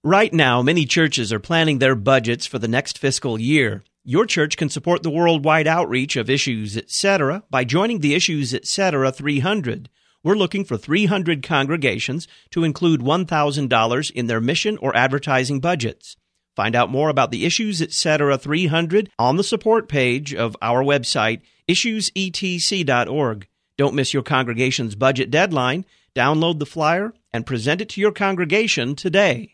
Right now, many churches are planning their budgets for the next fiscal year. Your church can support the worldwide outreach of Issues Etc. by joining the Issues Etc. 300. We're looking for 300 congregations to include $1,000 in their mission or advertising budgets. Find out more about the Issues Etc. 300 on the support page of our website, issuesetc.org. Don't miss your congregation's budget deadline. Download the flyer and present it to your congregation today.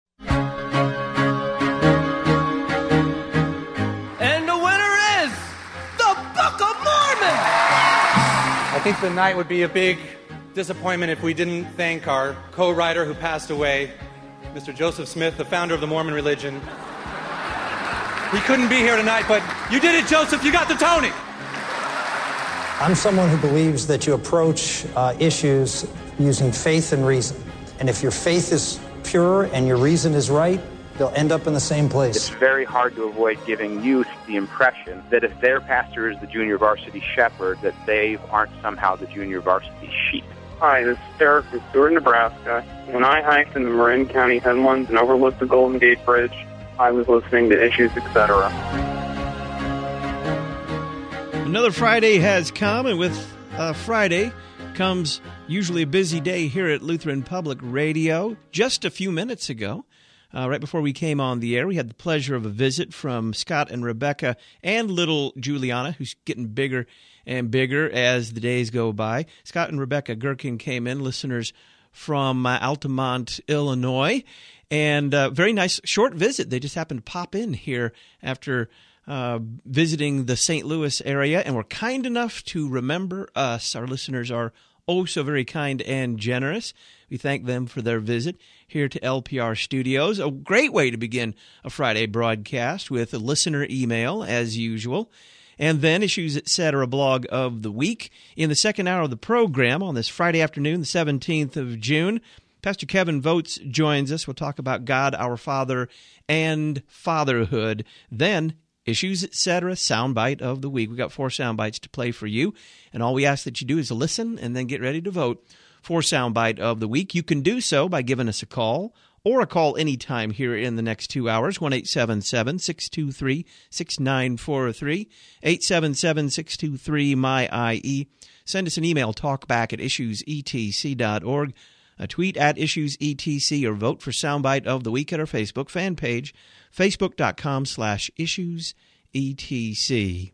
I think the night would be a big disappointment if we didn't thank our co-writer who passed away, Mr. Joseph Smith, the founder of the Mormon religion. He couldn't be here tonight, but you did it, Joseph. You got the Tony. I'm someone who believes that you approach issues using faith and reason. And if your faith is pure and your reason is right, they'll end up in the same place. It's very hard to avoid giving youth the impression that if their pastor is the junior varsity shepherd, that they aren't somehow the junior varsity sheep. Hi, this is Derek from Stewart, Nebraska. When I hiked in the Marin County headlands and overlooked the Golden Gate Bridge, I was listening to Issues Etc. Another Friday has come, and with Friday comes usually a busy day here at Lutheran Public Radio. Just a few minutes ago, right before we came on the air, we had the pleasure of a visit from Scott and Rebecca and little Juliana, who's getting bigger and bigger as the days go by. Scott and Rebecca Gherkin came in, listeners from Altamont, Illinois, and very nice short visit. They just happened to pop in here after visiting the St. Louis area, and were kind enough to remember us. Our listeners are oh so very kind and generous. We thank them for their visit here to LPR Studios. A great way to begin a Friday broadcast with a listener email, as usual. And then Issues Etc. blog of the week. In the second hour of the program on this Friday afternoon, the 17th of June, Pastor Kevin Votes joins us. We'll talk about God, our Father, and fatherhood. Then Issues Etc. soundbite of the week. We've got 4 soundbites to play for you. And all we ask that you do is listen and then get ready to vote for soundbite of the week. You can do so by giving us a call, or a call anytime here in the next 2 hours, 1-877-623-6943, 877-623-MY-IE. Send us an email, talkback@issuesetc.org, a tweet at IssuesETC, or vote for soundbite of the week at our Facebook fan page, facebook.com/IssuesETC.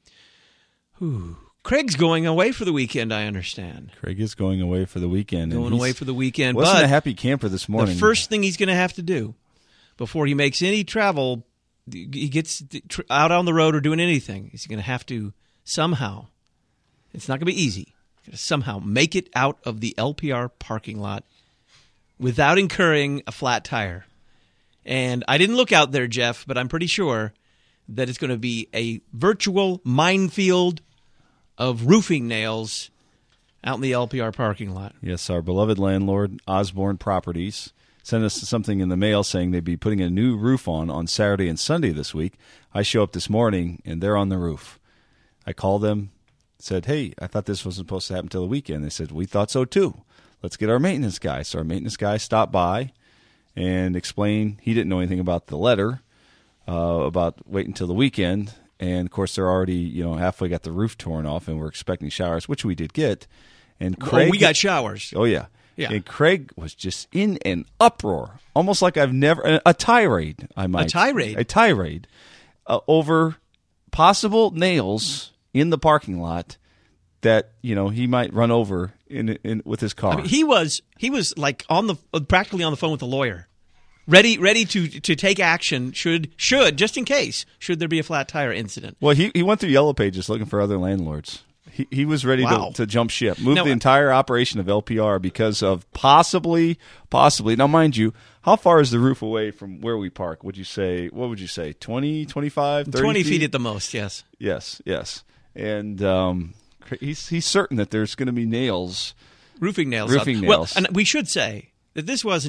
Craig's going away for the weekend, I understand. Craig is going away for the weekend. Wasn't a happy camper this morning. The first thing he's going to have to do before he makes any travel, he gets out on the road or doing anything, he's going to have to somehow, it's not going to be easy, somehow make it out of the LPR parking lot without incurring a flat tire. And I didn't look out there, Jeff, but I'm pretty sure that it's going to be a virtual minefield of roofing nails out in the LPR parking lot. Yes, our beloved landlord, Osborne Properties, sent us something in the mail saying they'd be putting a new roof on Saturday and Sunday this week. I show up this morning, and they're on the roof. I called them, said, hey, I thought this wasn't supposed to happen until the weekend. They said, we thought so too. Let's get our maintenance guy. So our maintenance guy stopped by and explained he didn't know anything about the letter, about waiting until the weekend. And, of course, they're already, halfway got the roof torn off, and we're expecting showers, which we did get. And Craig, we got showers. Oh, yeah. And Craig was just in an uproar, almost like I've never – a tirade, I might say. A tirade over possible nails in the parking lot that, he might run over in with his car. I mean, he was like practically on the phone with the lawyer. Ready to take action should just in case should there be a flat tire incident. Well, he went through Yellow Pages looking for other landlords. He was ready to jump ship, move the entire operation of LPR because of possibly. Now, mind you, how far is the roof away from where we park? What would you say? 20, 25, 30 20 feet at the most, yes. Yes. And he's certain that there's going to be roofing nails. Well, and we should say that this was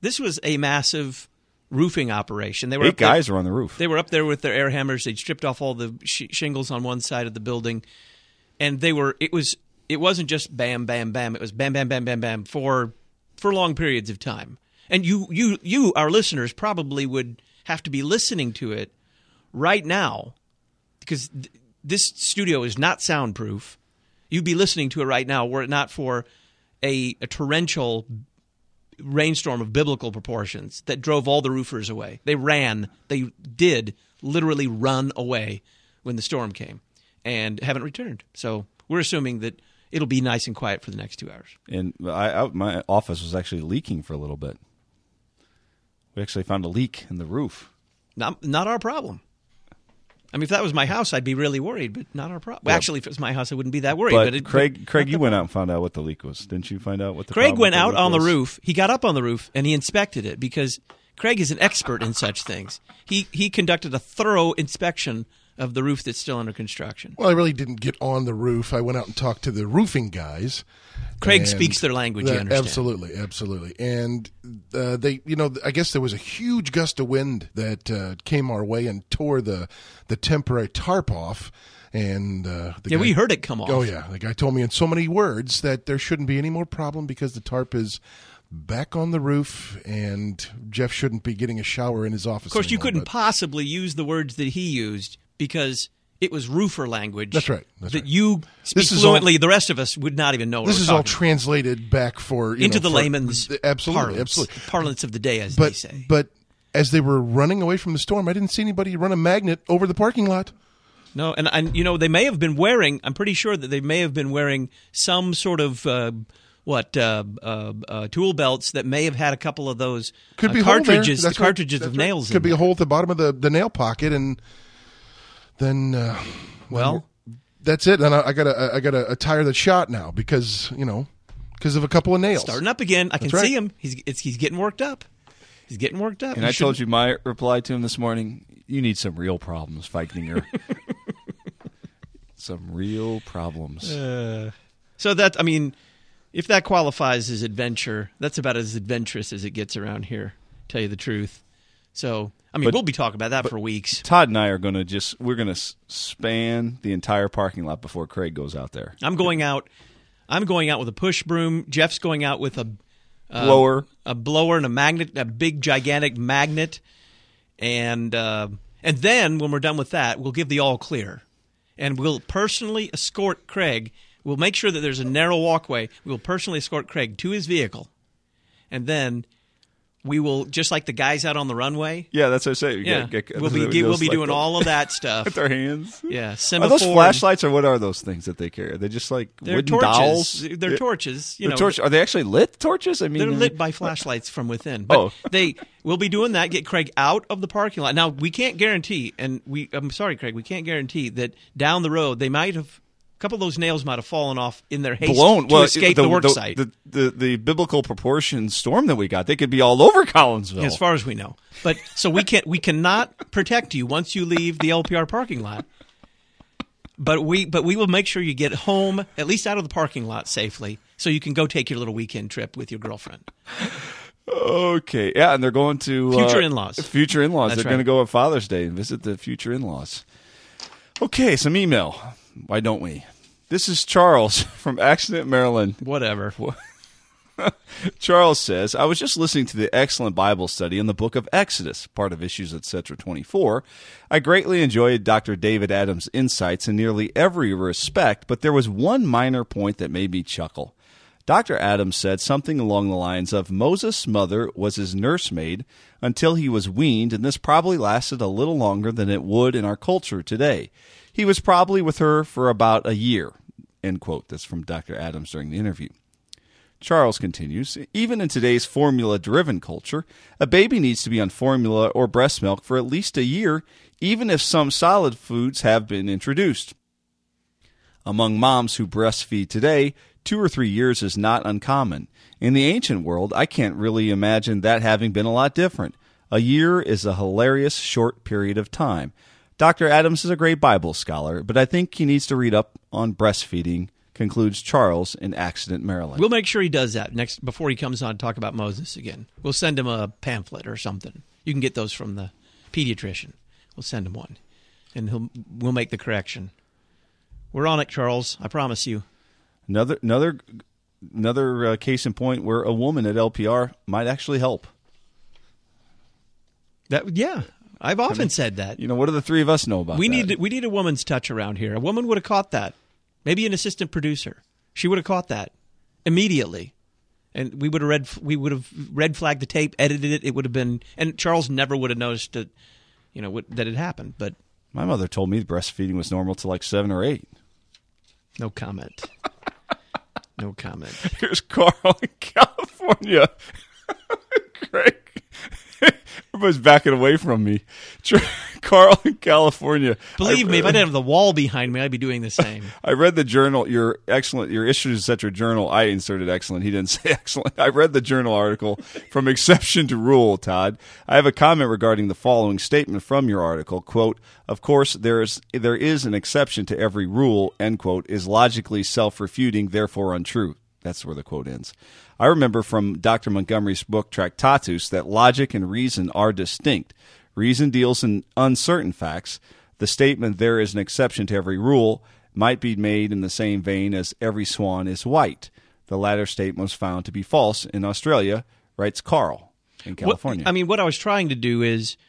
a massive roofing operation. They were 8 guys were on the roof. They were up there with their air hammers. They'd stripped off all the shingles on one side of the building, and it wasn't just bam, bam, bam. It was bam, bam, bam, bam, bam for long periods of time. And you, our listeners, probably would have to be listening to it right now because this studio is not soundproof. You'd be listening to it right now were it not for a torrential rainstorm of biblical proportions that drove all the roofers away. They did literally run away when the storm came and haven't returned. So we're assuming that it'll be nice and quiet for the next 2 hours. And my office was actually leaking for a little bit. We actually found a leak in the roof. Not our problem. I mean, if that was my house, I'd be really worried, but not our problem. Well, actually, if it was my house, I wouldn't be that worried. But Craig, you went out and found out what the leak was. Didn't you find out what the Craig problem went with the out leak on the was? roof. He got up on the roof, and he inspected it because Craig is an expert in such things. He conducted a thorough inspection of the roof that's still under construction. Well, I really didn't get on the roof. I went out and talked to the roofing guys. Craig speaks their language, you understand. Absolutely. And they, I guess there was a huge gust of wind that came our way and tore the temporary tarp off. And we heard it come off. Oh, yeah. The guy told me in so many words that there shouldn't be any more problem because the tarp is back on the roof and Jeff shouldn't be getting a shower in his office. Of course, you couldn't but possibly use the words that he used because it was roofer language. That's right. You speak fluently. The rest of us would not even know what this we're is talking all translated back into the layman's absolutely. parlance of the day, as they say. But as they were running away from the storm, I didn't see anybody run a magnet over the parking lot. No, and they may have been wearing. I'm pretty sure that they may have been wearing some sort of tool belts that may have had a couple of those could be cartridges. The cartridges of nails. Could be a hole at the bottom of the nail pocket, and then that's it. And I got a tire that's shot now because of a couple of nails starting up again. I can see him. He's getting worked up. He's getting worked up. And I told you my reply to him this morning. You need some real problems, Feichninger. Some real problems. So that, I mean, if that qualifies as adventure, that's about as adventurous as it gets around here, tell you the truth. So, I mean, we'll be talking about that for weeks. Todd and I are going to span the entire parking lot before Craig goes out there. I'm going out with a push broom. Jeff's going out with a blower and a magnet, a big gigantic magnet. And then when we're done with that, we'll give the all clear. And we'll personally escort Craig. We'll make sure that there's a narrow walkway. We'll personally escort Craig to his vehicle. And then we will, just like the guys out on the runway. Yeah, that's what I say. We'll be doing all of that stuff. With our hands. Yeah. Are those flashlights or what are those things that they carry? Are they just like wooden torches. dowels? They're torches. Are they actually lit torches? I mean, they're lit by flashlights from within. But we'll be doing that, get Craig out of the parking lot. Now, we can't guarantee, I'm sorry, Craig, we can't guarantee that down the road they might have, a couple of those nails might have fallen off in their haste to escape the work site. The biblical proportion storm that we got, they could be all over Collinsville. As far as we know. But so we cannot protect you once you leave the LPR parking lot. But we will make sure you get home, at least out of the parking lot safely, so you can go take your little weekend trip with your girlfriend. Okay. Yeah, and they're going to future in-laws. Future in-laws. That's They're going to go on Father's Day and visit the future in-laws. Okay, some email. Why don't we? This is Charles from Accident, Maryland. Whatever. Charles says, I was just listening to the excellent Bible study in the book of Exodus, part of Issues, Etc. 24. I greatly enjoyed Dr. David Adams' insights in nearly every respect, but there was one minor point that made me chuckle. Dr. Adams said something along the lines of Moses' mother was his nursemaid until he was weaned, and this probably lasted a little longer than it would in our culture today. He was probably with her for about a year. End quote. That's from Dr. Adams during the interview. Charles continues, even in today's formula-driven culture, a baby needs to be on formula or breast milk for at least a year, even if some solid foods have been introduced. Among moms who breastfeed today, 2 or 3 years is not uncommon. In the ancient world, I can't really imagine that having been a lot different. A year is a hilarious short period of time. Dr. Adams is a great Bible scholar, but I think he needs to read up on breastfeeding, concludes Charles in Accident, Maryland. We'll make sure he does that before he comes on to talk about Moses again. We'll send him a pamphlet or something. You can get those from the pediatrician. We'll send him one, and we'll make the correction. We're on it, Charles. I promise you. Another case in point where a woman at LPR might actually help. I've often said that. What do the three of us know about we that? We need a woman's touch around here. A woman would have caught that. Maybe an assistant producer. She would have caught that immediately. And we would have red flagged the tape, edited it. It would have been, and Charles never would have noticed that, that it happened. But my mother told me breastfeeding was normal to like 7 or 8. No comment. No comment. Here's Carl in California. Greg. Everybody's backing away from me. Carl in California. Believe me, if I didn't have the wall behind me, I'd be doing the same. I read the journal, your Issues, Etc. journal. I inserted excellent. He didn't say excellent. I read the journal article From Exception to Rule, Todd. I have a comment regarding the following statement from your article. Quote, of course, there is an exception to every rule, end quote, is logically self-refuting, therefore untrue. That's where the quote ends. I remember from Dr. Montgomery's book Tractatus that logic and reason are distinct. Reason deals in uncertain facts. The statement, there is an exception to every rule, might be made in the same vein as every swan is white. The latter statement was found to be false in Australia, writes Carl in California. What I was trying to do is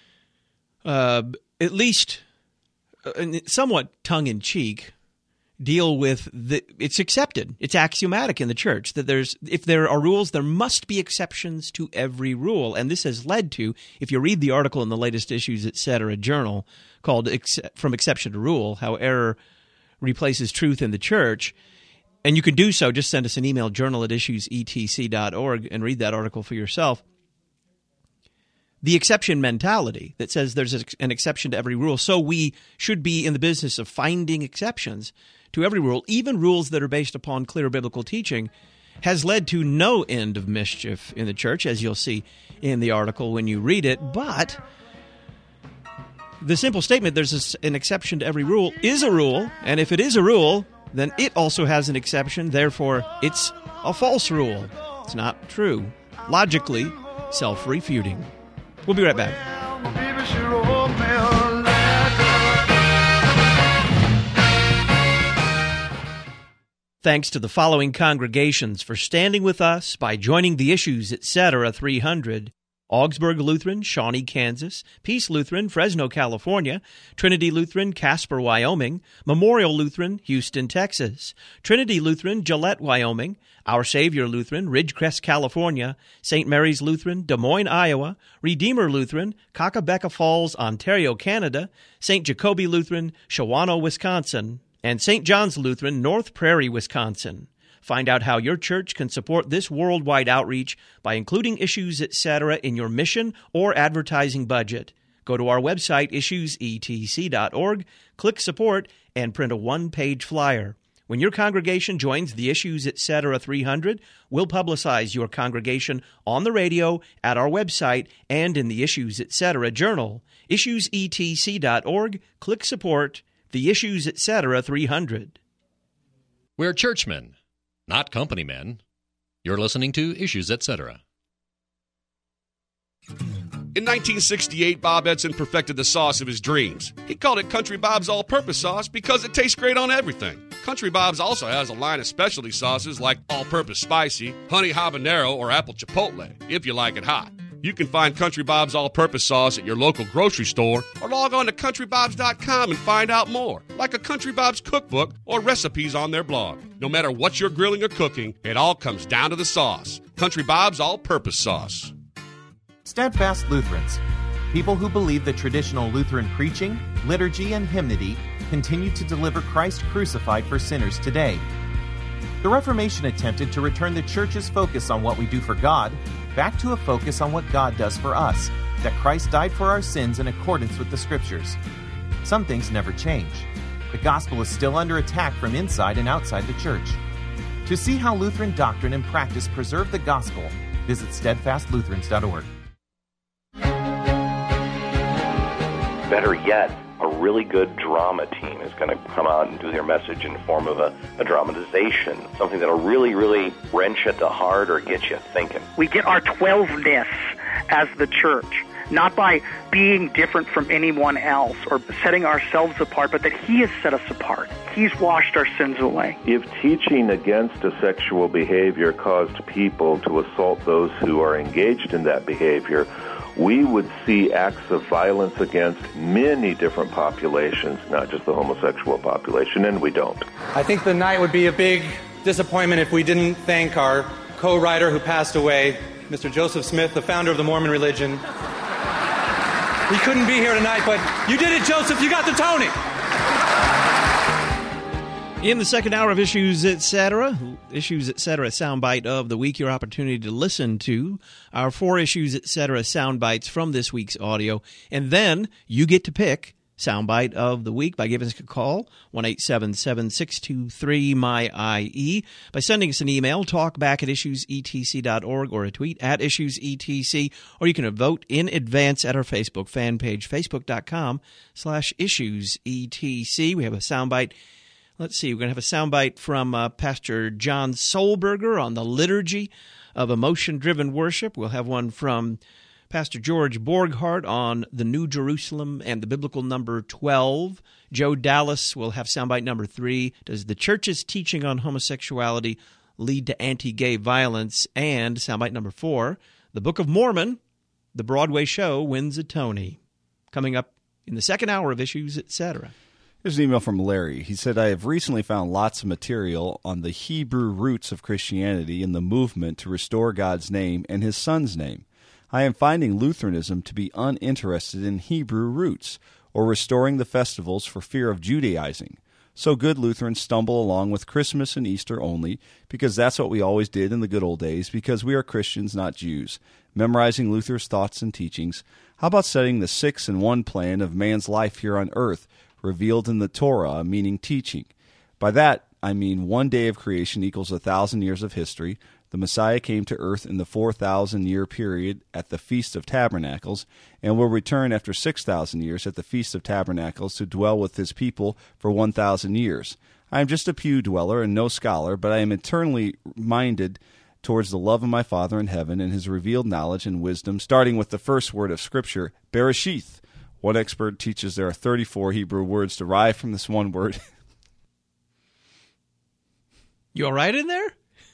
at least somewhat tongue-in-cheek deal with it's accepted. It's axiomatic in the church that if there are rules, there must be exceptions to every rule. And this has led to, if you read the article in the latest Issues, Etc. journal called From Exception to Rule, How Error Replaces Truth in the Church, and you can do so, just send us an email, journal@issuesetc.org, and read that article for yourself. The exception mentality that says there's an exception to every rule, so we should be in the business of finding exceptions to every rule, even rules that are based upon clear biblical teaching, has led to no end of mischief in the church, as you'll see in the article when you read it. But the simple statement, there's an exception to every rule, is a rule, and if it is a rule, then it also has an exception, therefore it's a false rule. It's not true. Logically self-refuting. We'll be right back. Thanks to the following congregations for standing with us by joining the Issues, Etc. 300. Augsburg Lutheran, Shawnee, Kansas, Peace Lutheran, Fresno, California, Trinity Lutheran, Casper, Wyoming, Memorial Lutheran, Houston, Texas, Trinity Lutheran, Gillette, Wyoming, Our Savior Lutheran, Ridgecrest, California, St. Mary's Lutheran, Des Moines, Iowa, Redeemer Lutheran, Kakabeka Falls, Ontario, Canada, St. Jacobi Lutheran, Shawano, Wisconsin, and St. John's Lutheran, North Prairie, Wisconsin. Find out how your church can support this worldwide outreach by including Issues, Etc. in your mission or advertising budget. Go to our website, issuesetc.org, click Support, and print a one-page flyer. When your congregation joins the Issues, Etc. 300, we'll publicize your congregation on the radio, at our website, and in the Issues, Etc. journal. issuesetc.org, click Support, the Issues, Etc. 300. We're churchmen, not company men. You're listening to Issues, Etc. In 1968, Bob Edson perfected the sauce of his dreams. He called it Country Bob's All-Purpose Sauce because it tastes great on everything. Country Bob's also has a line of specialty sauces like All-Purpose Spicy, Honey Habanero, or Apple Chipotle, if you like it hot. You can find Country Bob's All-Purpose Sauce at your local grocery store or log on to CountryBobs.com and find out more, like a Country Bob's cookbook or recipes on their blog. No matter what you're grilling or cooking, it all comes down to the sauce. Country Bob's All-Purpose Sauce. Steadfast Lutherans, people who believe that traditional Lutheran preaching, liturgy, and hymnody continue to deliver Christ crucified for sinners today. The Reformation attempted to return the Church's focus on what we do for God back to a focus on what God does for us, that Christ died for our sins in accordance with the Scriptures. Some things never change. The gospel is still under attack from inside and outside the Church. To see how Lutheran doctrine and practice preserve the gospel, visit steadfastlutherans.org. Better yet, a really good drama team is going to come out and do their message in the form of a dramatization, something that'll really, really wrench at the heart or get you thinking. We get our 12-ness as the church, not by being different from anyone else or setting ourselves apart, but that He has set us apart. He's washed our sins away. If teaching against a sexual behavior caused people to assault those who are engaged in that behavior, we would see acts of violence against many different populations, not just the homosexual population, and we don't. I think the night would be a big disappointment if we didn't thank our co-writer who passed away, Mr. Joseph Smith, the founder of the Mormon religion. He couldn't be here tonight, but you did it, Joseph. You got the Tony. In the second hour of Issues Etc., soundbite of the week, your opportunity to listen to our 4 Issues Etc. soundbites from this week's audio, and then you get to pick soundbite of the week by giving us a call, 1-877-623-MY-IE, by sending us an email, talkback@issuesetc.org, or a tweet @issuesetc, or you can vote in advance at our Facebook fan page, facebook.com/issuesetc. We have a soundbite. Let's see, we're going to have a soundbite from Pastor John Solberger on the liturgy of emotion-driven worship. We'll have one from Pastor George Borghardt on the New Jerusalem and the biblical number 12. Joe Dallas will have soundbite number 3, Does the Church's Teaching on Homosexuality Lead to Anti-Gay Violence? And soundbite number 4, The Book of Mormon, the Broadway show wins a Tony. Coming up in the second hour of Issues Etc. Here's an email from Larry. He said, I have recently found lots of material on the Hebrew roots of Christianity and the movement to restore God's name and his Son's name. I am finding Lutheranism to be uninterested in Hebrew roots or restoring the festivals for fear of Judaizing. So good Lutherans stumble along with Christmas and Easter only because that's what we always did in the good old days because we are Christians, not Jews, memorizing Luther's thoughts and teachings. How about setting the 6-in-1 plan of man's life here on earth, revealed in the Torah, meaning teaching? By that, I mean 1 day of creation equals 1,000 years of history. The Messiah came to earth in the 4,000-year period at the Feast of Tabernacles, and will return after 6,000 years at the Feast of Tabernacles to dwell with his people for 1,000 years. I am just a pew dweller and no scholar, but I am eternally minded towards the love of my Father in heaven and his revealed knowledge and wisdom, starting with the first word of Scripture, Bereshith. One expert teaches there are 34 Hebrew words derived from this one word. You all right in there?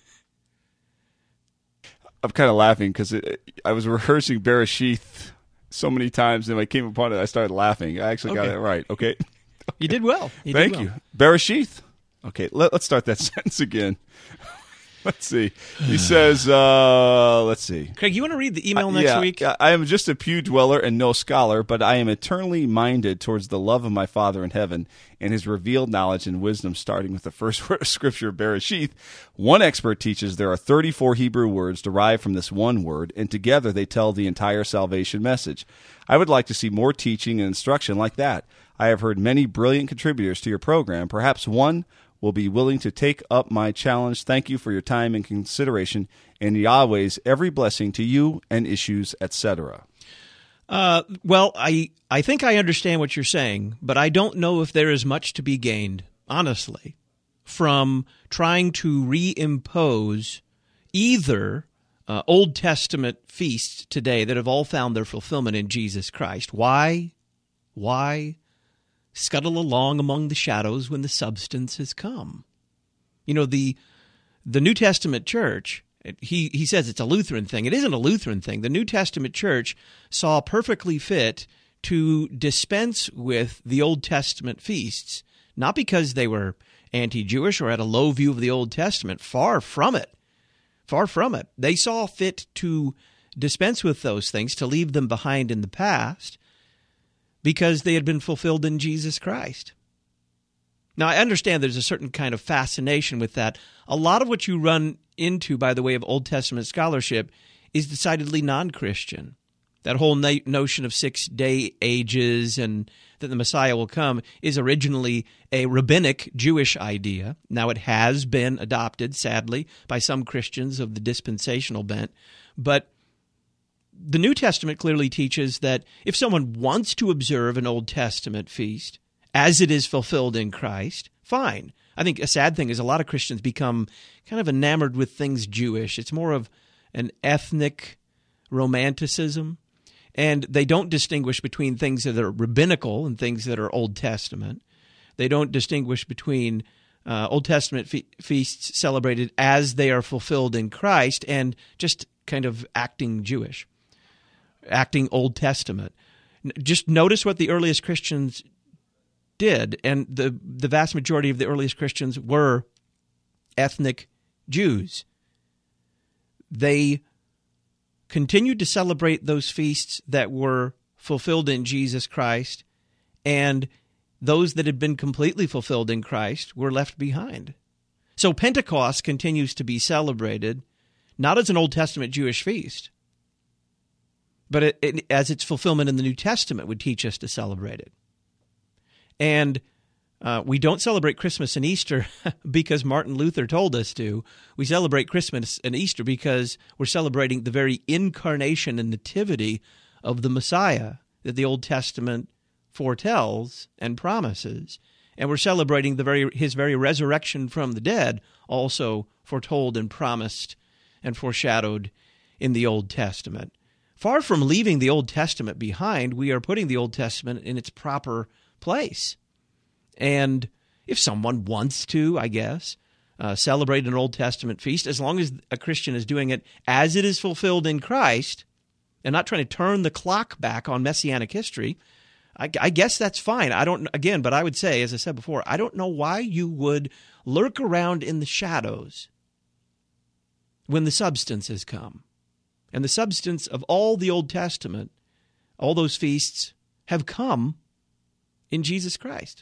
I'm kind of laughing because I was rehearsing Bereshith so many times, and when I came upon it, I started laughing. I actually got it right. Okay. You did well. Thank you. Bereshith. Okay, let's start that sentence again. Let's see. He says, let's see. Craig, you want to read the email next week? I am just a pew dweller and no scholar, but I am eternally minded towards the love of my Father in heaven and his revealed knowledge and wisdom, starting with the first word of Scripture, Bereshith. One expert teaches there are 34 Hebrew words derived from this one word, and together they tell the entire salvation message. I would like to see more teaching and instruction like that. I have heard many brilliant contributors to your program. Perhaps one will be willing to take up my challenge. Thank you for your time and consideration, and Yahweh's every blessing to you and Issues, etc. Well, I think I understand what you're saying, but I don't know if there is much to be gained, honestly, from trying to reimpose either Old Testament feasts today that have all found their fulfillment in Jesus Christ. Why scuttle along among the shadows when the substance has come? You know, the New Testament church, he says it's a Lutheran thing. It isn't a Lutheran thing. The New Testament church saw perfectly fit to dispense with the Old Testament feasts, not because they were anti-Jewish or had a low view of the Old Testament. Far from it. Far from it. They saw fit to dispense with those things, to leave them behind in the past, because they had been fulfilled in Jesus Christ. Now, I understand there's a certain kind of fascination with that. A lot of what you run into by the way of Old Testament scholarship is decidedly non-Christian. That whole notion of 6-day ages and that the Messiah will come is originally a rabbinic Jewish idea. Now, it has been adopted, sadly, by some Christians of the dispensational bent, but the New Testament clearly teaches that if someone wants to observe an Old Testament feast as it is fulfilled in Christ, fine. I think a sad thing is a lot of Christians become kind of enamored with things Jewish. It's more of an ethnic romanticism, and they don't distinguish between things that are rabbinical and things that are Old Testament. They don't distinguish between Old Testament feasts celebrated as they are fulfilled in Christ and just kind of acting Jewish. acting Old Testament. Just notice what the earliest Christians did, and the vast majority of the earliest Christians were ethnic Jews. They continued to celebrate those feasts that were fulfilled in Jesus Christ, and those that had been completely fulfilled in Christ were left behind. So Pentecost continues to be celebrated, not as an Old Testament Jewish feast, but as its fulfillment in the New Testament would teach us to celebrate it. And we don't celebrate Christmas and Easter because Martin Luther told us to. We celebrate Christmas and Easter because we're celebrating the very incarnation and nativity of the Messiah that the Old Testament foretells and promises. And we're celebrating his very resurrection from the dead, also foretold and promised and foreshadowed in the Old Testament. Far from leaving the Old Testament behind, we are putting the Old Testament in its proper place. And if someone wants to, I guess, celebrate an Old Testament feast, as long as a Christian is doing it as it is fulfilled in Christ and not trying to turn the clock back on Messianic history, I guess that's fine. But I would say, as I said before, I don't know why you would lurk around in the shadows when the substance has come. And the substance of all the Old Testament, all those feasts, have come in Jesus Christ.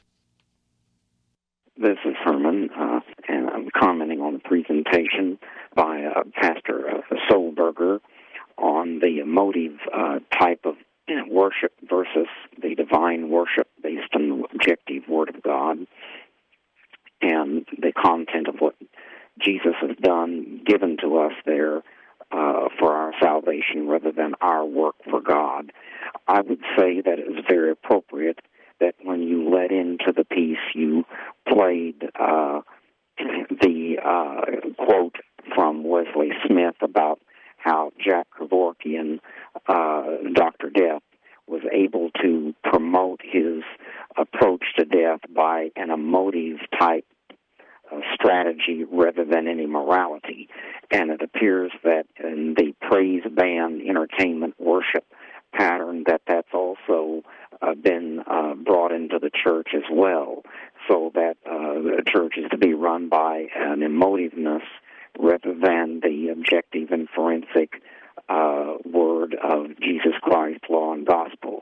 This is Herman, and I'm commenting on the presentation by Pastor Solberger on the emotive type of worship versus the divine worship based on the objective Word of God and the content of what Jesus has done, given to us there for our salvation rather than our work for God. I would say that it was very appropriate that when you led into the piece, you played the quote from Wesley Smith about how Jack Kevorkian, Dr. Death, was able to promote his approach to death by an emotive type strategy rather than any morality. And it appears that in the praise band entertainment worship pattern that's also been brought into the church as well, so that the church is to be run by an emotiveness rather than the objective and forensic word of Jesus Christ, law and gospel.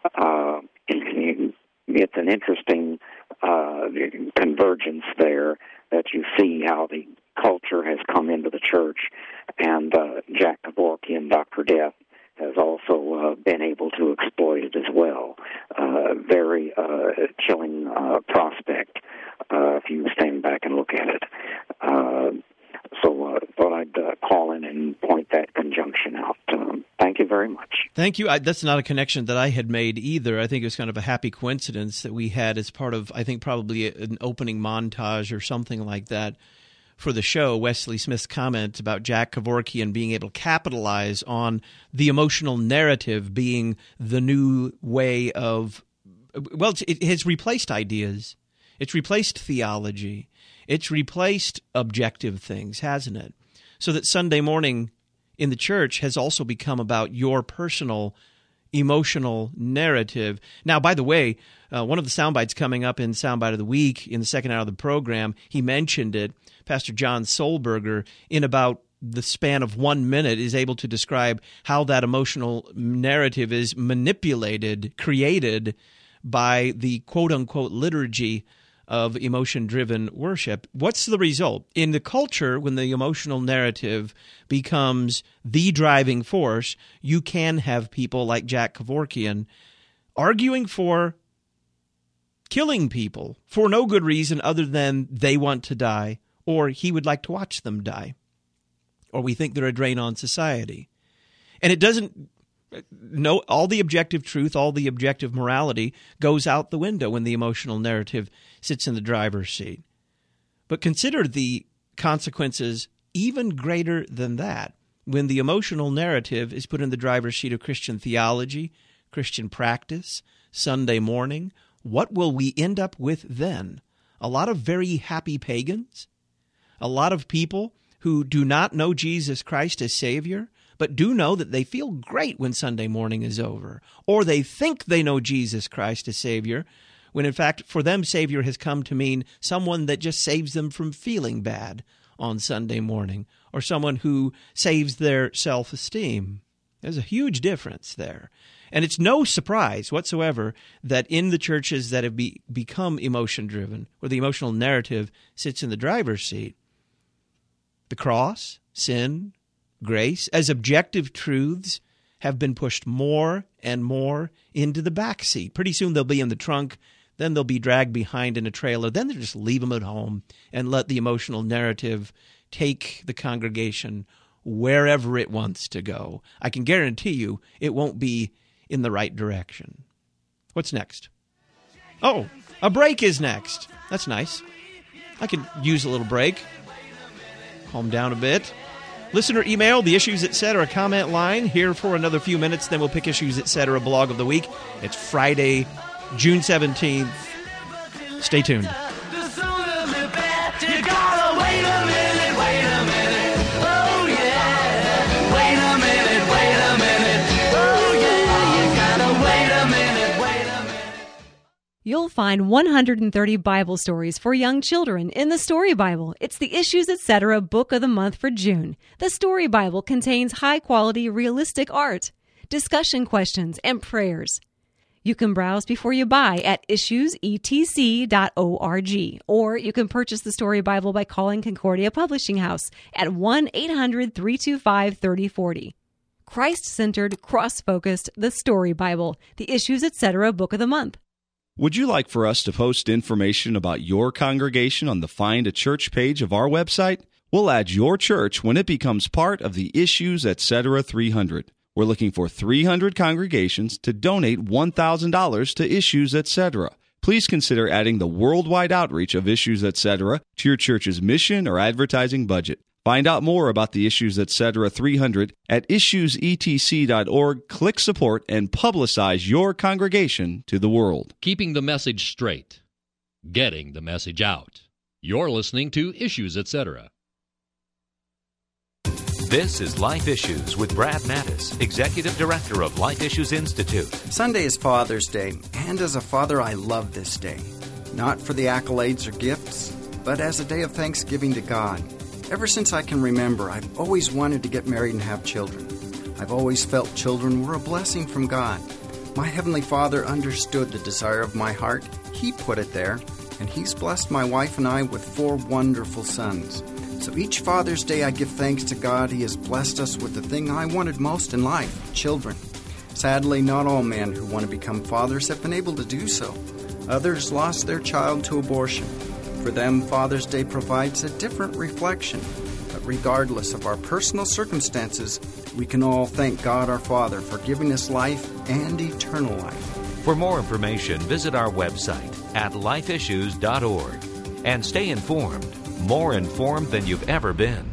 It's an interesting convergence there that you see how the culture has come into the church, and Jack Kevorkian, Dr. Death, has also been able to exploit it as well. Very chilling prospect if you stand back and look at it. So thought I'd call in and point that conjunction out. Thank you very much. Thank you. That's not a connection that I had made either. I think it was kind of a happy coincidence that we had as part of, I think, probably an opening montage or something like that for the show, Wesley Smith's comment about Jack Kevorkian being able to capitalize on the emotional narrative being the new way of, well, it has replaced ideas. It's replaced theology. It's replaced objective things, hasn't it? So that Sunday morning in the church has also become about your personal emotional narrative. Now, by the way, one of the sound bites coming up in Soundbite of the Week in the second hour of the program, he mentioned it. Pastor John Solberger, in about the span of 1 minute, is able to describe how that emotional narrative is manipulated, created by the quote-unquote liturgy of emotion-driven worship. What's the result? In the culture, when the emotional narrative becomes the driving force, you can have people like Jack Kevorkian arguing for killing people for no good reason other than they want to die, or he would like to watch them die, or we think they're a drain on society. And it doesn't no, all the objective truth, all the objective morality goes out the window when the emotional narrative sits in the driver's seat. But consider the consequences even greater than that when the emotional narrative is put in the driver's seat of Christian theology, Christian practice, Sunday morning. What will we end up with then? A lot of very happy pagans? A lot of people who do not know Jesus Christ as Savior? but do know that they feel great when Sunday morning is over, or they think they know Jesus Christ as Savior, when in fact for them Savior has come to mean someone that just saves them from feeling bad on Sunday morning, or someone who saves their self-esteem. There's a huge difference there. And it's no surprise whatsoever that in the churches that have become emotion-driven, where the emotional narrative sits in the driver's seat, the cross, sin, grace, as objective truths, have been pushed more and more into the back seat. Pretty soon they'll be in the trunk, then they'll be dragged behind in a trailer, then they'll just leave them at home and let the emotional narrative take the congregation wherever it wants to go. I can guarantee you it won't be in the right direction. What's next? Oh, a break is next. That's nice. I could use a little break. Calm down a bit. Listener email, the Issues Etc. comment line, here for another few minutes, then we'll pick Issues Etc. blog of the week. It's Friday, June 17th. Stay tuned. You'll find 130 Bible stories for young children in the Story Bible. It's the Issues Etc. Book of the Month for June. The Story Bible contains high-quality, realistic art, discussion questions, and prayers. You can browse before you buy at issuesetc.org, or you can purchase the Story Bible by calling Concordia Publishing House at 1-800-325-3040. Christ-centered, cross-focused, the Story Bible, the Issues Etc. Book of the Month. Would you like for us to post information about your congregation on the Find a Church page of our website? We'll add your church when it becomes part of the Issues Etc. 300. We're looking for 300 congregations to donate $1,000 to Issues Etc. Please consider adding the worldwide outreach of Issues Etc. to your church's mission or advertising budget. Find out more about the Issues Etc. 300 at issuesetc.org. Click support and publicize your congregation to the world. Keeping the message straight. Getting the message out. You're listening to Issues Etc. This is Life Issues with Brad Mattis, Executive Director of Life Issues Institute. Sunday is Father's Day, and as a father, I love this day. Not for the accolades or gifts, but as a day of thanksgiving to God. Ever since I can remember, I've always wanted to get married and have children. I've always felt children were a blessing from God. My Heavenly Father understood the desire of my heart. He put it there, and He's blessed my wife and I with 4 wonderful sons. So each Father's Day I give thanks to God. He has blessed us with the thing I wanted most in life, children. Sadly, not all men who want to become fathers have been able to do so. Others lost their child to abortion. For them, Father's Day provides a different reflection. But regardless of our personal circumstances, we can all thank God our Father for giving us life and eternal life. For more information, visit our website at lifeissues.org and stay informed, more informed than you've ever been.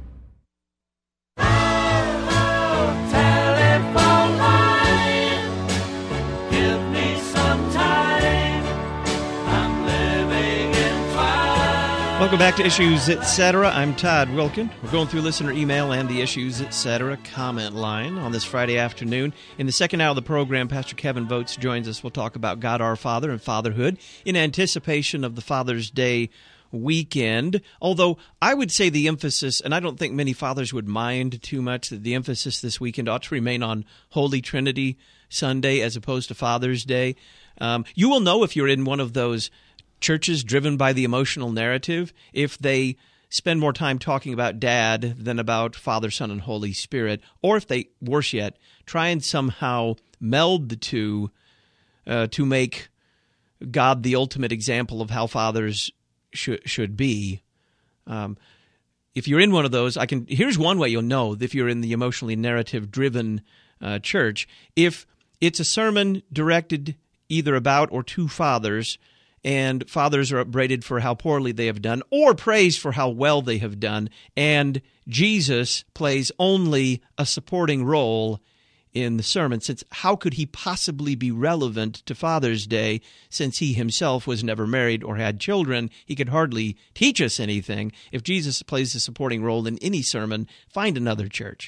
Welcome back to Issues Etc. I'm Todd Wilkin. We're going through listener email and the Issues Etc. comment line on this Friday afternoon. In the second hour of the program, Pastor Kevin Votes joins us. We'll talk about God our Father and fatherhood in anticipation of the Father's Day weekend. Although I would say the emphasis, and I don't think many fathers would mind too much, that the emphasis this weekend ought to remain on Holy Trinity Sunday as opposed to Father's Day. You will know if you're in one of those churches driven by the emotional narrative if they spend more time talking about Dad than about Father, Son, and Holy Spirit, or if they, worse yet, try and somehow meld the two to make God the ultimate example of how fathers should be. If you're in one of those, here's one way you'll know if you're in the emotionally narrative-driven church. If it's a sermon directed either about or to fathers, and fathers are upbraided for how poorly they have done, or praised for how well they have done, and Jesus plays only a supporting role in the sermon, since how could he possibly be relevant to Father's Day, since he himself was never married or had children? He could hardly teach us anything. If Jesus plays a supporting role in any sermon, find another church.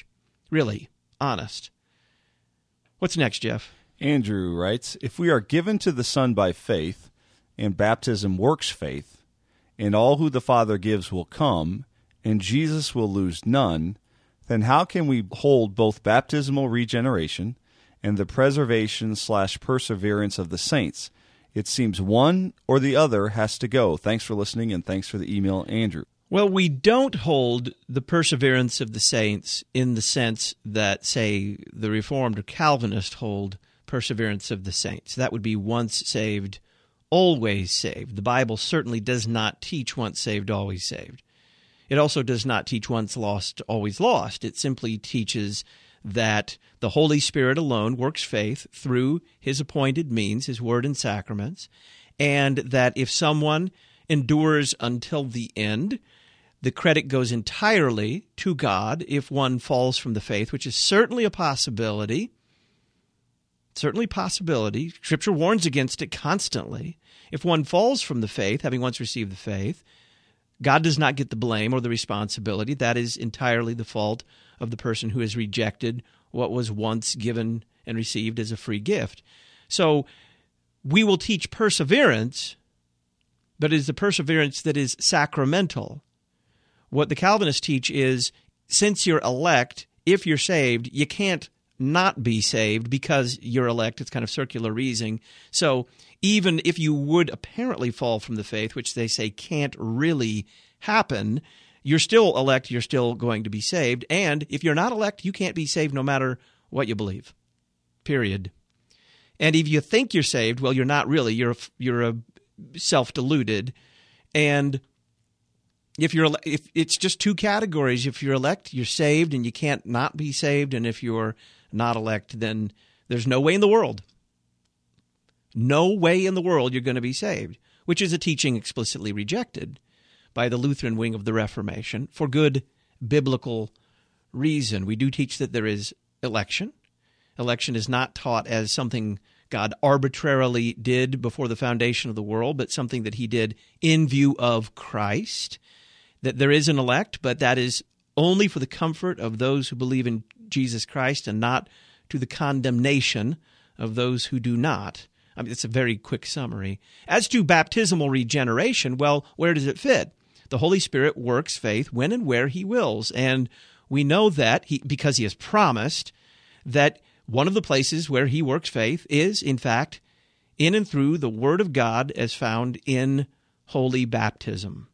Really, honest. What's next, Jeff? Andrew writes, if we are given to the Son by faith, and baptism works faith, and all who the Father gives will come, and Jesus will lose none, then how can we hold both baptismal regeneration and the preservation/perseverance of the saints? It seems one or the other has to go. Thanks for listening, and thanks for the email, Andrew. Well, we don't hold the perseverance of the saints in the sense that, say, the Reformed or Calvinist hold perseverance of the saints. That would be once saved, always saved. The Bible certainly does not teach once saved, always saved. It also does not teach once lost, always lost. It simply teaches that the Holy Spirit alone works faith through His appointed means, His Word and sacraments, and that if someone endures until the end, the credit goes entirely to God. If one falls from the faith, which is certainly a possibility, Scripture warns against it constantly. If one falls from the faith, having once received the faith, God does not get the blame or the responsibility. That is entirely the fault of the person who has rejected what was once given and received as a free gift. So we will teach perseverance, but it is the perseverance that is sacramental. What the Calvinists teach is, since you're elect, if you're saved, you can't not be saved because you're elect. It's kind of circular reasoning. So even if you would apparently fall from the faith, which they say can't really happen, you're still elect, you're still going to be saved. And if you're not elect, you can't be saved no matter what you believe, period. And if you think you're saved, well, you're not really. You're a self-deluded. And if it's just two categories. If you're elect, you're saved, and you can't not be saved. And if you're not elect, then there's no way in the world you're going to be saved, which is a teaching explicitly rejected by the Lutheran wing of the Reformation for good biblical reason. We do teach that there is election. Election is not taught as something God arbitrarily did before the foundation of the world, but something that He did in view of Christ. That there is an elect, but that is only for the comfort of those who believe in Jesus Christ and not to the condemnation of those who do not. I mean, it's a very quick summary. As to baptismal regeneration, well, where does it fit? The Holy Spirit works faith when and where He wills. And we know that because He has promised that one of the places where He works faith is, in fact, in and through the Word of God as found in holy baptism.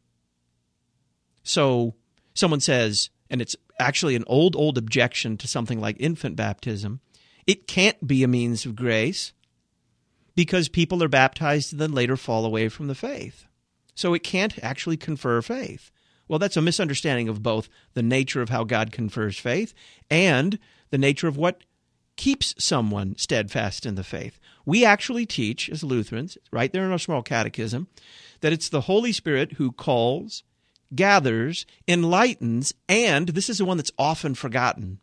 So someone says, and it's actually an old objection to something like infant baptism, it can't be a means of grace because people are baptized and then later fall away from the faith. So it can't actually confer faith. Well, that's a misunderstanding of both the nature of how God confers faith and the nature of what keeps someone steadfast in the faith. We actually teach, as Lutherans, right there in our small catechism, that it's the Holy Spirit who calls, gathers, enlightens, and, this is the one that's often forgotten,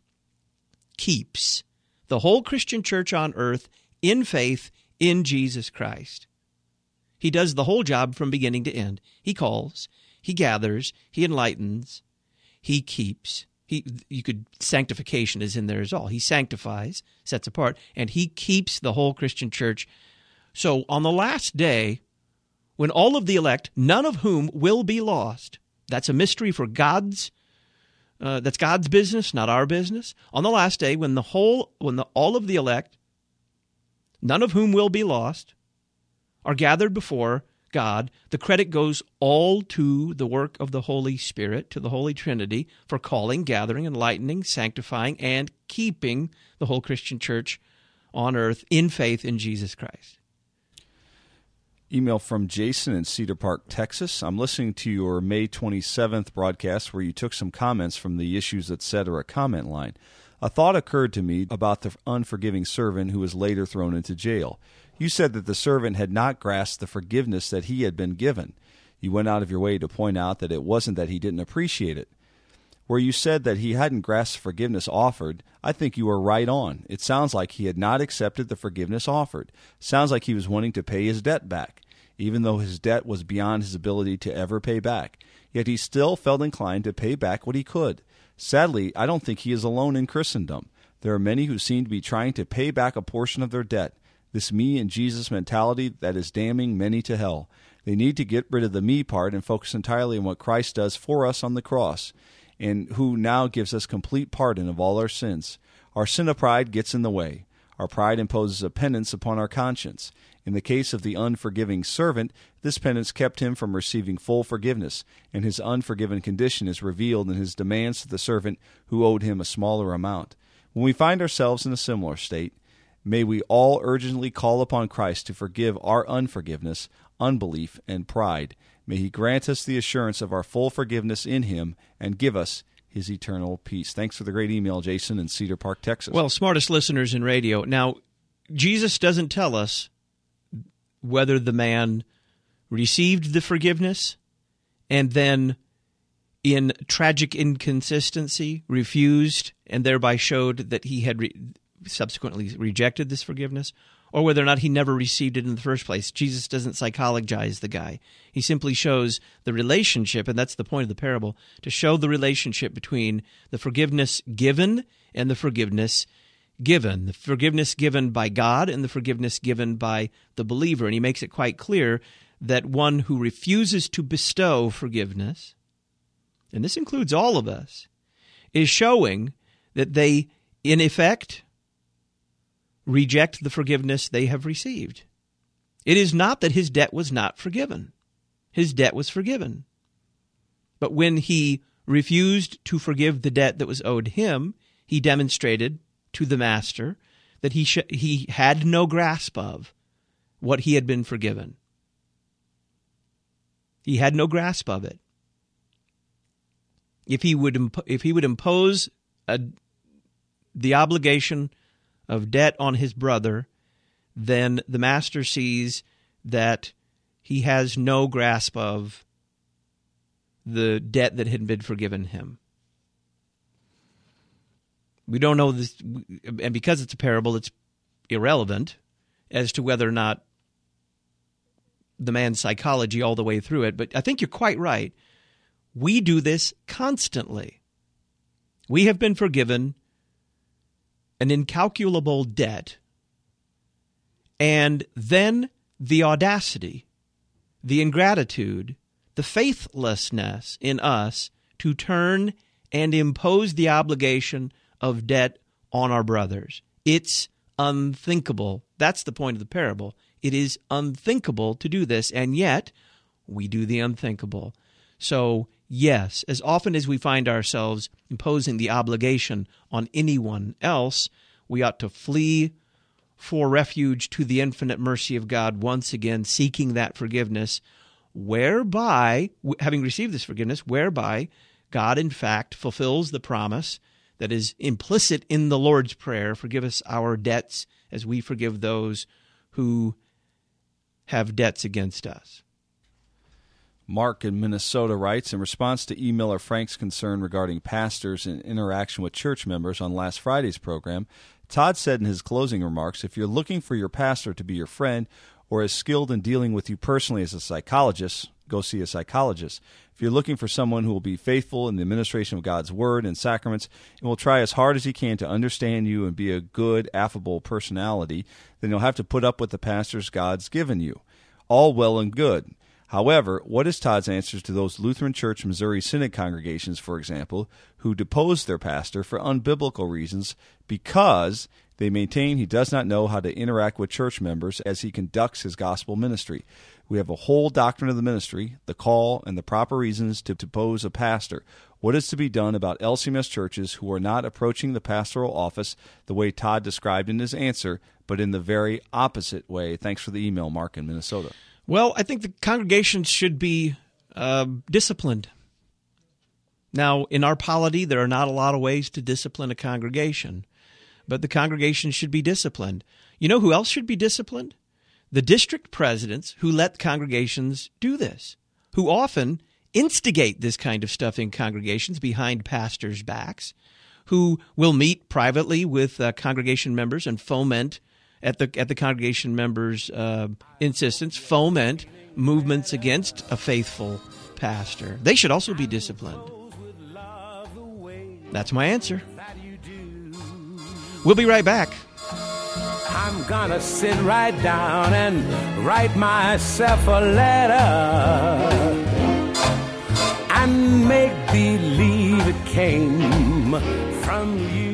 keeps the whole Christian church on earth in faith in Jesus Christ. He does the whole job from beginning to end. He calls, He gathers, He enlightens, He keeps. Sanctification is in there as well. He sanctifies, sets apart, and He keeps the whole Christian church. So on the last day, when all of the elect, none of whom will be lost, that's a mystery for that's God's business, not our business. On the last day, when all of the elect, none of whom will be lost, are gathered before God, the credit goes all to the work of the Holy Spirit, to the Holy Trinity, for calling, gathering, enlightening, sanctifying, and keeping the whole Christian church on earth in faith in Jesus Christ. Email from Jason in Cedar Park, Texas. I'm listening to your May 27th broadcast where you took some comments from the Issues Etc. comment line. A thought occurred to me about the unforgiving servant who was later thrown into jail. You said that the servant had not grasped the forgiveness that he had been given. You went out of your way to point out that it wasn't that he didn't appreciate it. Where you said that he hadn't grasped forgiveness offered, I think you were right on. It sounds like he had not accepted the forgiveness offered. Sounds like he was wanting to pay his debt back, even though his debt was beyond his ability to ever pay back. Yet he still felt inclined to pay back what he could. Sadly, I don't think he is alone in Christendom. There are many who seem to be trying to pay back a portion of their debt. This me and Jesus mentality that is damning many to hell. They need to get rid of the me part and focus entirely on what Christ does for us on the cross, and who now gives us complete pardon of all our sins. Our sin of pride gets in the way. Our pride imposes a penance upon our conscience. In the case of the unforgiving servant, this penance kept him from receiving full forgiveness, and his unforgiven condition is revealed in his demands to the servant who owed him a smaller amount. When we find ourselves in a similar state, may we all urgently call upon Christ to forgive our unforgiveness, unbelief, and pride. May he grant us the assurance of our full forgiveness in him and give us his eternal peace. Thanks for the great email, Jason, in Cedar Park, Texas. Well, smartest listeners in radio. Now, Jesus doesn't tell us whether the man received the forgiveness and then, in tragic inconsistency, refused and thereby showed that he had subsequently rejected this forgiveness, or whether or not he never received it in the first place. Jesus doesn't psychologize the guy. He simply shows the relationship, and that's the point of the parable, to show the relationship between the forgiveness given and the forgiveness given. The forgiveness given by God and the forgiveness given by the believer. And he makes it quite clear that one who refuses to bestow forgiveness, and this includes all of us, is showing that they, in effect, reject the forgiveness they have received. It is not that his debt was not forgiven. His debt was forgiven. But when he refused to forgive the debt that was owed him, he demonstrated to the master that he had no grasp of what he had been forgiven. He had no grasp of it. If he would impose the obligation of debt on his brother, then the master sees that he has no grasp of the debt that had been forgiven him. We don't know this, and because it's a parable, it's irrelevant as to whether or not the man's psychology all the way through it. But I think you're quite right. We do this constantly. We have been forgiven an incalculable debt, and then the audacity, the ingratitude, the faithlessness in us to turn and impose the obligation of debt on our brothers. It's unthinkable. That's the point of the parable. It is unthinkable to do this, and yet we do the unthinkable. So, yes, as often as we find ourselves imposing the obligation on anyone else, we ought to flee for refuge to the infinite mercy of God, once again seeking that forgiveness, whereby, having received this forgiveness, whereby God in fact fulfills the promise that is implicit in the Lord's Prayer, forgive us our debts as we forgive those who have debts against us. Mark in Minnesota writes, in response to emailer Frank's concern regarding pastors and interaction with church members on last Friday's program, Todd said in his closing remarks, if you're looking for your pastor to be your friend or as skilled in dealing with you personally as a psychologist, go see a psychologist. If you're looking for someone who will be faithful in the administration of God's Word and sacraments and will try as hard as he can to understand you and be a good, affable personality, then you'll have to put up with the pastors God's given you. All well and good. However, what is Todd's answers to those Lutheran Church Missouri Synod congregations, for example, who deposed their pastor for unbiblical reasons because they maintain he does not know how to interact with church members as he conducts his gospel ministry? We have a whole doctrine of the ministry, the call, and the proper reasons to depose a pastor. What is to be done about LCMS churches who are not approaching the pastoral office the way Todd described in his answer, but in the very opposite way? Thanks for the email, Mark in Minnesota. Well, I think the congregations should be disciplined. Now, in our polity, there are not a lot of ways to discipline a congregation, but the congregation should be disciplined. You know who else should be disciplined? The district presidents who let congregations do this, who often instigate this kind of stuff in congregations behind pastors' backs, who will meet privately with congregation members and foment at the congregation members' insistence, foment movements against a faithful pastor. They should also be disciplined. That's my answer. We'll be right back. I'm gonna sit right down and write myself a letter and make believe it came from you.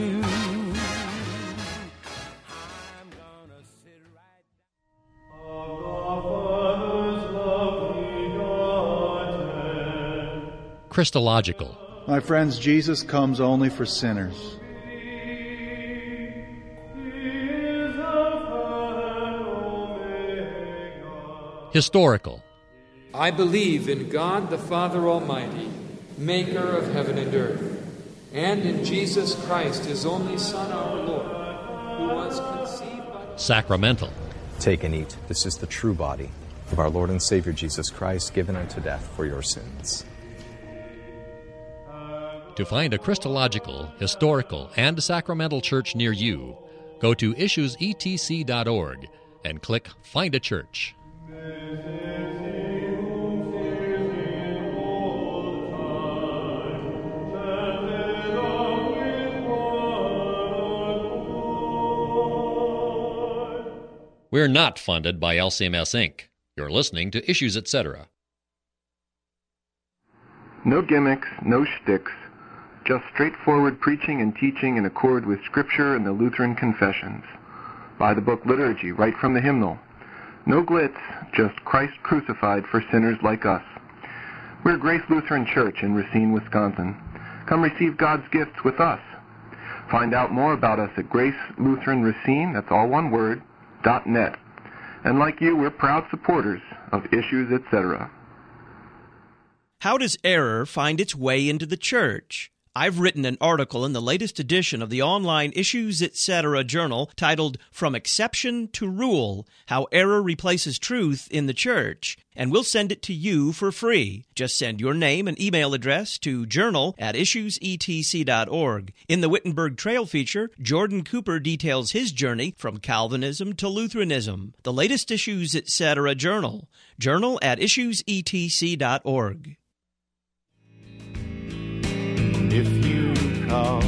Christological. My friends, Jesus comes only for sinners. Historical. I believe in God the Father Almighty, maker of heaven and earth, and in Jesus Christ, his only Son, our Lord, who was conceived by... Sacramental. Take and eat. This is the true body of our Lord and Savior Jesus Christ, given unto death for your sins. To find a Christological, historical, and sacramental church near you, go to issuesetc.org and click Find a Church. We're not funded by LCMS, Inc. You're listening to Issues, Etc. No gimmicks, no shticks, just straightforward preaching and teaching in accord with Scripture and the Lutheran confessions. By the book Liturgy, right from the hymnal. No glitz, just Christ crucified for sinners like us. We're Grace Lutheran Church in Racine, Wisconsin. Come receive God's gifts with us. Find out more about us at Grace Lutheran Racine, that's all one word, .net. And like you, we're proud supporters of Issues, Etc. How does error find its way into the church? I've written an article in the latest edition of the online Issues, Etc. journal titled From Exception to Rule, How Error Replaces Truth in the Church, and we'll send it to you for free. Just send your name and email address to journal@issuesetc.org. In the Wittenberg Trail feature, Jordan Cooper details his journey from Calvinism to Lutheranism. The latest Issues, Etc. journal, journal@issuesetc.org. If you call,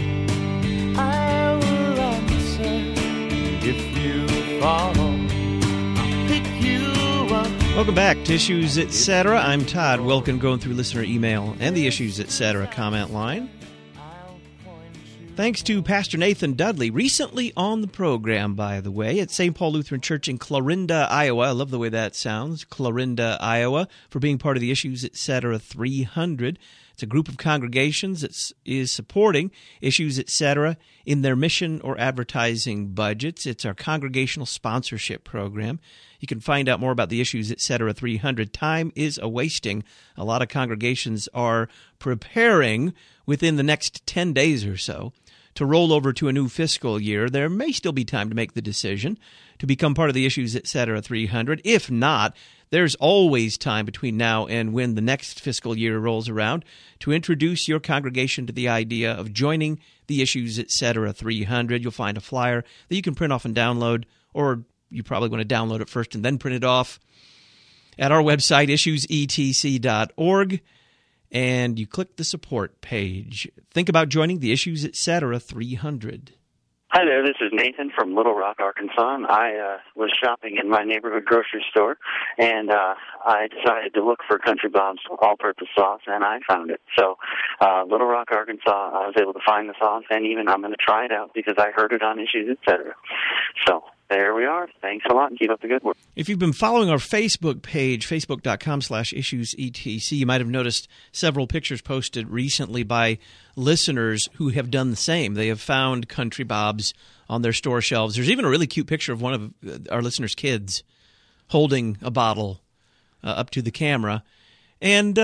I will answer. If you fall, I'll pick you up. Welcome back to Issues, Etc. I'm Todd Wilkin, going through listener email and the Issues, Etc. comment line. Thanks to Pastor Nathan Dudley, recently on the program, by the way, at St. Paul Lutheran Church in Clarinda, Iowa. I love the way that sounds, Clarinda, Iowa, for being part of the Issues, Etc. 300. It's a group of congregations that is supporting Issues, Etc. in their mission or advertising budgets. It's our congregational sponsorship program. You can find out more about the Issues, Etc. 300. Time is a-wasting. A lot of congregations are preparing within the next 10 days or so to roll over to a new fiscal year. There may still be time to make the decision to become part of the Issues, Etc. 300. If not, there's always time between now and when the next fiscal year rolls around to introduce your congregation to the idea of joining the Issues, Etc. 300. You'll find a flyer that you can print off and download, or you probably want to download it first and then print it off at our website, issuesetc.org, and you click the support page. Think about joining the Issues, Etc. 300. Hi there, this is Nathan from Little Rock, Arkansas. And I was shopping in my neighborhood grocery store, and I decided to look for Country Bob's all-purpose sauce, and I found it. So, Little Rock, Arkansas, I was able to find the sauce, and even I'm going to try it out because I heard it on Issues, Etc. So, there we are. Thanks a lot, and keep up the good work. If you've been following our Facebook page, facebook.com/issuesetc, you might have noticed several pictures posted recently by listeners who have done the same. They have found Country Bob's on their store shelves. There's even a really cute picture of one of our listeners' kids holding a bottle up to the camera. And,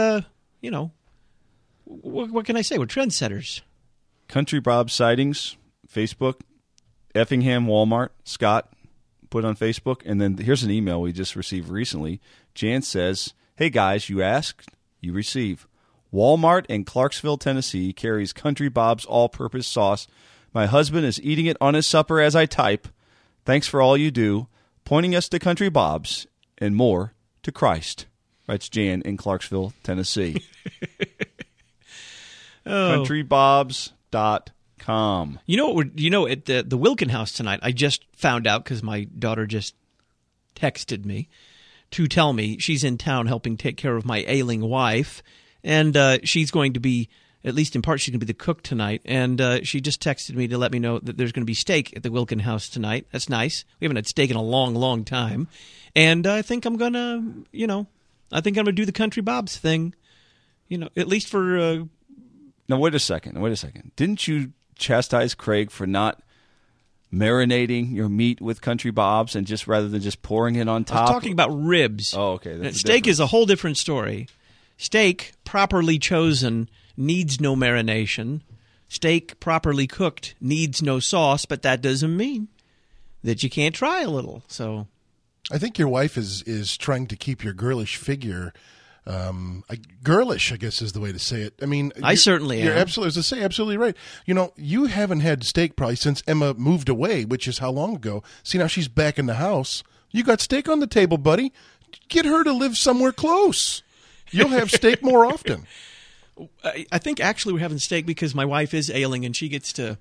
what can I say? We're trendsetters. Country Bob sightings, Facebook, Effingham Walmart, Scott put on Facebook. And then here's an email we just received recently. Jan says, "Hey guys, you asked, you receive. Walmart in Clarksville, Tennessee carries Country Bob's all-purpose sauce. My husband is eating it on his supper as I type. Thanks for all you do, pointing us to Country Bob's and more to Christ," writes Jan in Clarksville, Tennessee. Oh. Country Bob's countrybob.com. You know what? At the Wilkin House tonight, I just found out because my daughter just texted me to tell me she's in town helping take care of my ailing wife, and she's going to be, at least in part, she's going to be the cook tonight. And she just texted me to let me know that there's going to be steak at the Wilkin House tonight. That's nice. We haven't had steak in a long, long time. And I think I'm going to, do the Country Bob's thing, at least for... Now, wait a second. Didn't you chastise Craig for not marinating your meat with Country Bob's and just rather than just pouring it on top? I was talking about ribs. Oh, okay. Steak is a whole different story. Steak, properly chosen, needs no marination. Steak, properly cooked, needs no sauce, but that doesn't mean that you can't try a little. So, I think your wife is trying to keep your girlish figure girlish, I guess is the way to say it. I mean, I certainly am. You're absolutely right. You haven't had steak probably since Emma moved away, which is how long ago? See, now she's back in the house. You got steak on the table, buddy. Get her to live somewhere close. You'll have steak more often. I think actually we're having steak because my wife is ailing and she gets to,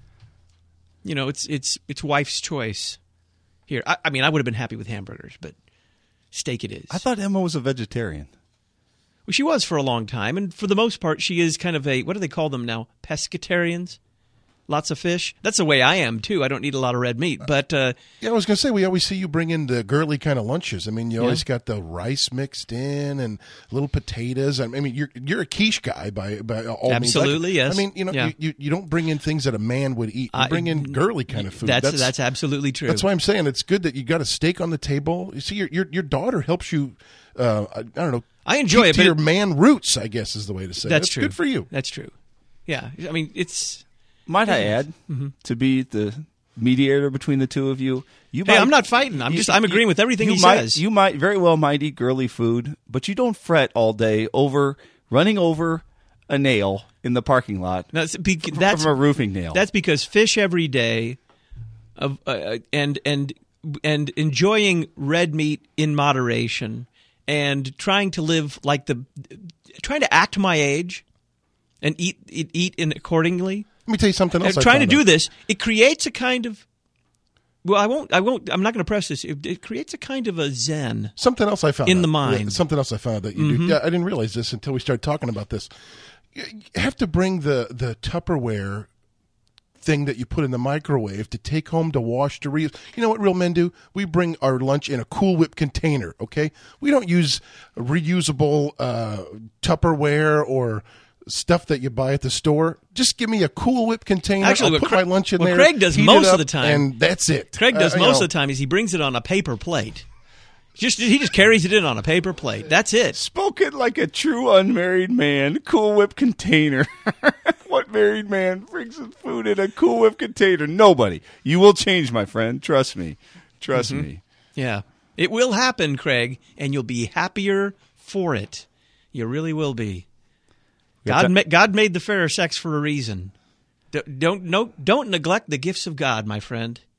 it's wife's choice. Here, I mean, I would have been happy with hamburgers, but steak it is. I thought Emma was a vegetarian. Well, she was for a long time, and for the most part, she is kind of what do they call them now? Pescatarians? Lots of fish? That's the way I am, too. I don't eat a lot of red meat, but... I was going to say, we always see you bring in the girly kind of lunches. I mean, you always got the rice mixed in and little potatoes. I mean, you're a quiche guy by all means. Absolutely, yes. I mean, you don't bring in things that a man would eat. You bring in girly kind of food. That's absolutely true. That's why I'm saying it's good that you got a steak on the table. You see, your daughter helps you, I don't know, I enjoy it, but your man roots, I guess is the way to say it. That's true. Good for you. That's true. Yeah. I mean, it's... Might I add, to be the mediator between the two of you? I'm not fighting. I'm agreeing with everything he says. You might very well eat girly food, but you don't fret all day over running over a nail in the parking lot from a roofing nail. That's because fish every day, and enjoying red meat in moderation, and trying to live trying to act my age, and eat in accordingly. Let me tell you something else. Trying to do this, it creates a kind of. Well, I won't. I'm not going to press this. It creates a kind of a zen. Something else I found in the mind. Something else I found that you do. Yeah, I didn't realize this until we started talking about this. You have to bring the Tupperware thing that you put in the microwave to take home to wash to reuse. You know what real men do? We bring our lunch in a Cool Whip container. Okay, we don't use reusable Tupperware or stuff that you buy at the store. Just give me a Cool Whip container. Actually, I'll put my lunch in there. Craig does most of the time, and that's it. Craig does most of the time is he brings it on a paper plate. He just carries it in on a paper plate. That's it. Spoken like a true unmarried man. Cool Whip container. What married man brings his food in a Cool Whip container? Nobody. You will change, my friend. Trust me. Trust me. Yeah. It will happen, Craig, and you'll be happier for it. You really will be. God made the fairer sex for a reason. Don't neglect the gifts of God, my friend.